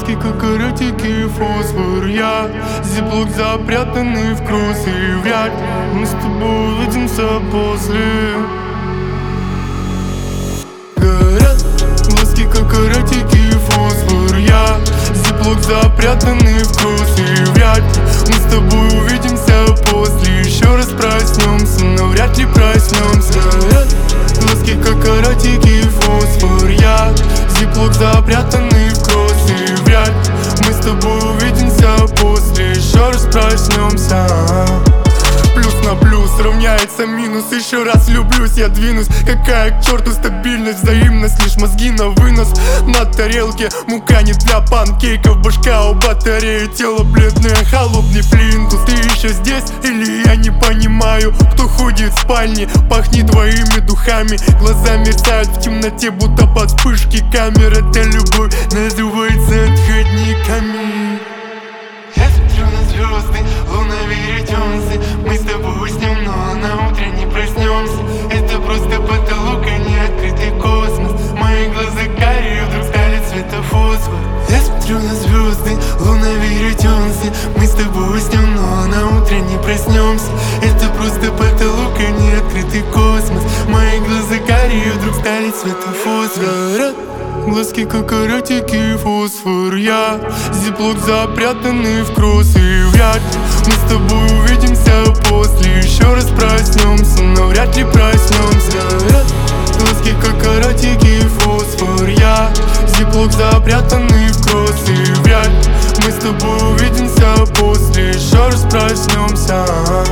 Глазки как каратики, фосфор. Я зиплок запрятанный в кросс. И вряд ли мы с тобой увидимся после. Горят глазки как каратики, фосфор. Я зиплок запрятанный в кросс. И вряд ли мы с тобой увидимся после. Еще раз проснемся, но вряд ли проснемся. Горят глазки как каратики, фосфор. Я зиплок запрятанный в кросс. И вряд ли мы с тобой увидимся после. Еще раз проснемся. Плюс на плюс равняется минус. Еще раз влюблюсь, я двинусь. Какая к черту стабильность, взаимность, лишь мозги на вынос. На тарелке мука не для панкейков. Башка у батареи, тело бледное, холодный плинтус. Ты еще здесь или я не понимаю? Кто ходит в спальне, пахнет твоими духами. Глаза мерцают в темноте, будто под вспышки камер. Это любовь называется отходниками. Я смотрю на звезды, луна вернется. Мы с тобой уснем, но на утро не проснемся. Это просто потолок, а не открытый космос. Мои глаза карие вдруг стали цвета фосфор. Я смотрю на звезды, луна вернется. Мы с тобой уснем, но на утро не проснемся. Это просто потолок, а не открытый космос. Мои глаза карие вдруг стали цвета фосфор. Глазки как каратики, фосфор. Я зиплок запрятанный в кросс. И вряд ли мы с тобой увидимся после. Еще раз проснемся, но вряд ли проснемся. Глазки как каратики, фосфор. Я зиплок запрятанный в кросс. И вряд ли мы с тобой увидимся после. Еще раз проснемся.